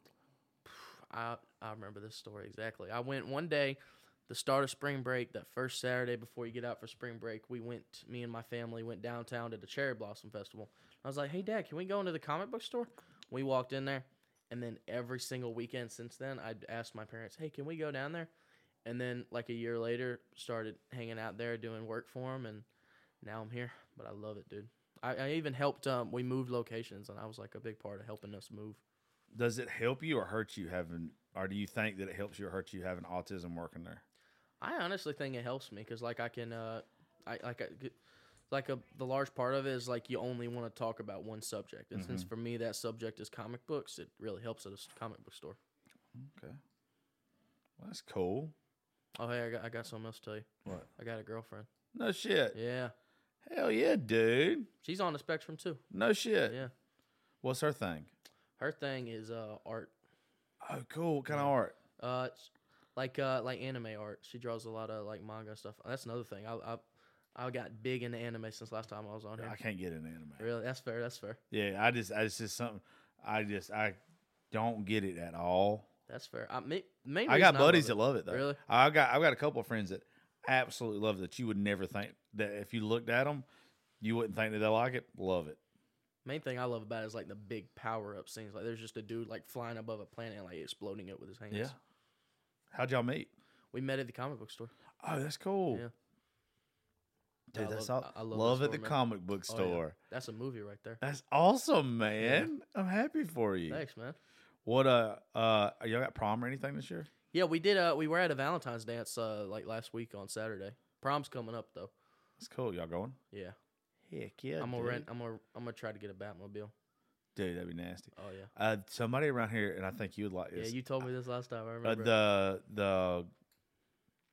I remember this story exactly. I went one day, the start of spring break, that first Saturday before you get out for spring break. Me and my family went downtown to the Cherry Blossom Festival. I was like, "Hey, Dad, can we go into the comic book store?" We walked in there, and then every single weekend since then, I'd asked my parents, "Hey, can we go down there?" And then, like a year later, started hanging out there doing work for them, and now I'm here. But I love it, dude. I even helped. We moved locations, and I was like a big part of helping us move. Does it help you or hurt you or do you think that it helps you or hurts you having autism working there? I honestly think it helps me because, like, I can, the large part of it is like you only want to talk about one subject, and since for me that subject is comic books, it really helps at a comic book store. Okay, well, that's cool. Oh, hey, I got something else to tell you. What? I got a girlfriend. No shit. Yeah, Hell yeah, dude. she's on the spectrum too. No shit. Yeah, What's her thing? her thing is art. Oh, cool. What kind of art? It's like anime art. She draws a lot of like manga stuff. That's another thing. I got big into anime since last time I was on here. I can't get into anime. Really, that's fair. That's fair. Yeah, it's just something. I don't get it at all. That's fair. I got buddies that love it though. Really? I've got a couple of friends that absolutely love it. That you would never think that if you looked at them, you wouldn't think that they like it. Love it. Main thing I love about it is like the big power up scenes. Like there's just a dude like flying above a planet and like exploding it with his hands. Yeah. How'd y'all meet? We met at the comic book store. Oh, that's cool. Yeah. Dude, I that's love- all. I love Love that at the store, man. comic book Oh, yeah. store. That's a movie right there. That's awesome, man. I'm happy for you. Thanks, man. What y'all got prom or anything this year? Yeah, we did. We were at a Valentine's dance like last week on Saturday. Prom's coming up though. That's cool. Y'all going? Yeah. Heck yeah. I'm gonna dude. rent. I'm gonna try to get a Batmobile. Dude, that'd be nasty. Oh yeah. Somebody around here, and I think you would like Yeah, this. you told me this last time. I remember. the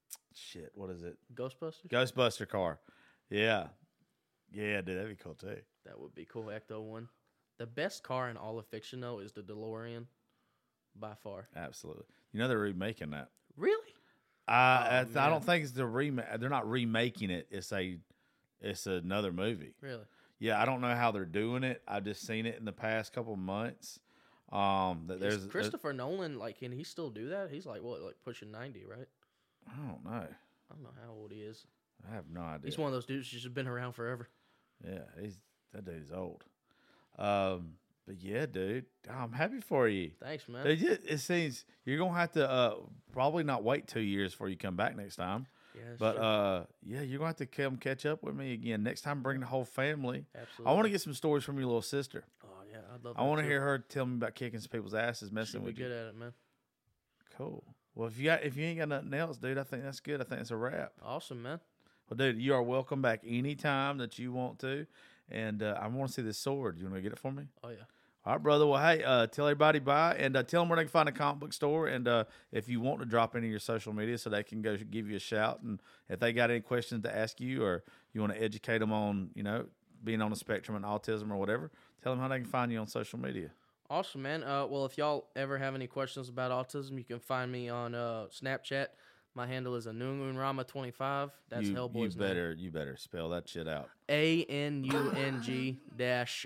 shit. What is it? Ghostbusters. Ghostbuster car. Yeah. Yeah, dude, that'd be cool too. That would be cool. Ecto one. The best car in all of fiction though is the DeLorean, by far. Absolutely. You know they're remaking that. Really? I man. don't think it's the remake. They're not remaking it. It's another movie. Really? Yeah, I don't know how they're doing it. I've just seen it in the past couple of months. That Is Christopher Nolan, like, can he still do that? He's like what, like pushing 90, right? I don't know. I don't know how old he is. I have no idea. He's one of those dudes who's just been around forever. Yeah, that dude's old. But yeah, dude, I'm happy for you. Thanks, man. It seems you're gonna have to probably not wait 2 years before you come back next time. Yeah, that's But true. yeah, you're gonna have to come catch up with me again next time. Bring the whole family. Absolutely. I want to get some stories from your little sister. Oh yeah, I'd love. I want to hear her tell me about kicking some people's asses, messing She'd be with good you. at it, man. Cool. Well, if you ain't got nothing else, dude, I think that's good. I think it's a wrap. Awesome, man. Well, dude, you are welcome back anytime that you want to. And I want to see this sword. You want to get it for me? Oh yeah. All right, brother. Well, hey, tell everybody bye, and tell them where they can find a comic book store. And if you want to drop any of your social media so they can go give you a shout. And if they got any questions to ask you or you want to educate them on, being on the spectrum and autism or whatever, tell them how they can find you on social media. Awesome, man. Well, if y'all ever have any questions about autism, you can find me on Snapchat. My handle is Anungunrama25. That's Hellboy's name. You better spell that shit out. ANUNG dash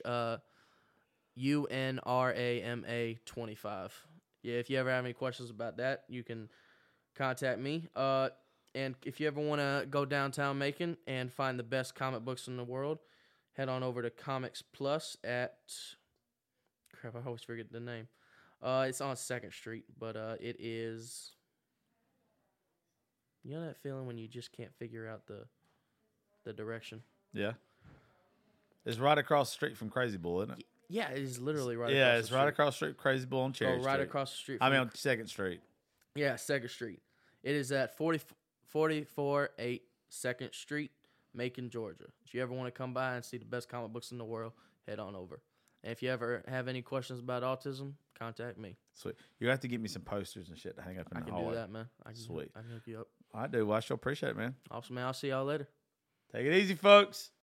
UNRAMA 25. Yeah, if you ever have any questions about that, you can contact me. And if you ever want to go downtown Macon and find the best comic books in the world, head on over to Comics Plus at... Crap, I always forget the name. It's on 2nd Street, but it is... You know that feeling when you just can't figure out the direction? Yeah. It's right across the street from Crazy Bull, isn't it? Yeah, it is literally right across Yeah, the it's street. right across the street, Crazy Bull on Cherry Street. right across the street. I mean, from- on 2nd Street. Yeah, 2nd Street. It is at 448 2nd Street, Macon, Georgia. If you ever want to come by and see the best comic books in the world, head on over. And if you ever have any questions about autism, contact me. Sweet. You have to get me some posters and shit to hang up in I the can hallway. do that, man. Sweet. I can hook you up. I do. Well, I sure appreciate it, man. Awesome, man. I'll see y'all later. Take it easy, folks.